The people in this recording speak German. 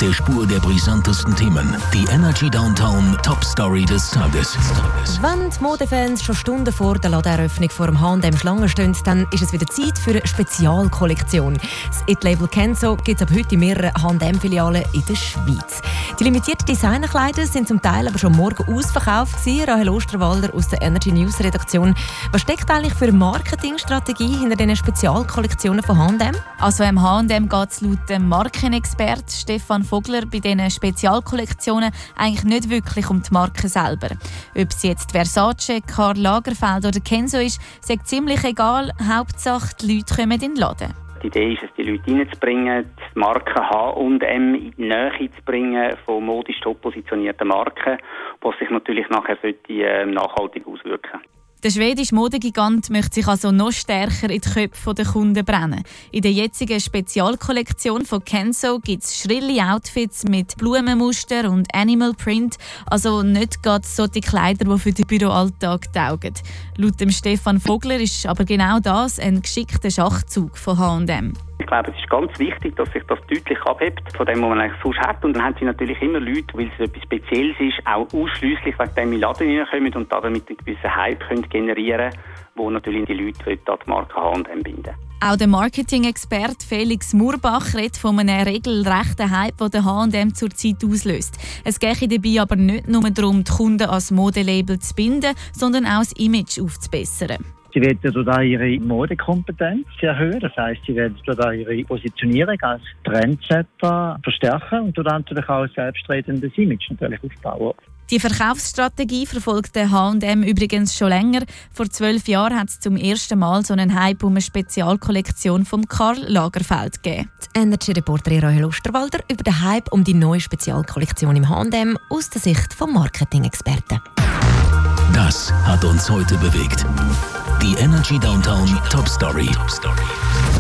der Spur der brisantesten Themen. Die Energy Downtown Top Story des Tages. Wenn die Modefans schon Stunden vor der Ladeneröffnung vor dem H&M Schlange stehen, dann ist es wieder Zeit für eine Spezialkollektion. Das It-Label Kenzo gibt es ab heute in mehreren H&M-Filialen in der Schweiz. Die limitierten Designerkleider sind zum Teil aber schon morgen ausverkauft gewesen. Rahel Osterwalder aus der Energy News Redaktion. Was steckt eigentlich für eine Marketingstrategie hinter diesen Spezialkollektionen von H&M? Also im H&M geht es laut dem Markenexpert Stefan Vogler bei diesen Spezialkollektionen eigentlich nicht wirklich um die Marke selber. Ob es jetzt Versace, Karl Lagerfeld oder Kenzo ist, sagt ziemlich egal. Hauptsache, die Leute kommen in den Laden. Die Idee ist es, die Leute reinzubringen, die Marke H&M in die Nähe zu bringen von modisch top positionierten Marken, was sich natürlich nachher nachhaltig auswirken sollte. Der schwedische Modegigant möchte sich also noch stärker in die Köpfe der Kunden brennen. In der jetzigen Spezialkollektion von Kenzo gibt es schrille Outfits mit Blumenmuster und Animal Print, also nicht gerade solche Kleider, die für den Büroalltag taugen. Laut dem Stefan Vogler ist aber genau das ein geschickter Schachzug von H&M. Ich glaube, es ist ganz wichtig, dass sich das deutlich abhebt von dem, was man eigentlich sonst hat. Und dann haben sie natürlich immer Leute, weil es etwas Spezielles ist, auch ausschliesslich wegen dem in den Laden reinkommen und damit einen gewissen Hype generieren können, wo natürlich die Leute an die Marke H&M binden. Auch der Marketing-Experte Felix Murbach redet von einem regelrechten Hype, den der H&M zurzeit auslöst. Es gehe dabei aber nicht nur darum, die Kunden als Modelabel zu binden, sondern auch das Image aufzubessern. Sie werden dadurch ihre Modekompetenz erhöhen. Das heisst, sie werden dadurch ihre Positionierung als Trendsetter verstärken und dadurch natürlich auch ein selbstredendes Image natürlich aufbauen. Die Verkaufsstrategie verfolgt der H&M übrigens schon länger. Vor 12 Jahren hat es zum ersten Mal so einen Hype um eine Spezialkollektion von Karl Lagerfeld gegeben. Die Energy-Reporterin Rahel Osterwalder über den Hype um die neue Spezialkollektion im H&M aus der Sicht des Marketing-Experten. Das hat uns heute bewegt. Die Energy Downtown Top Story.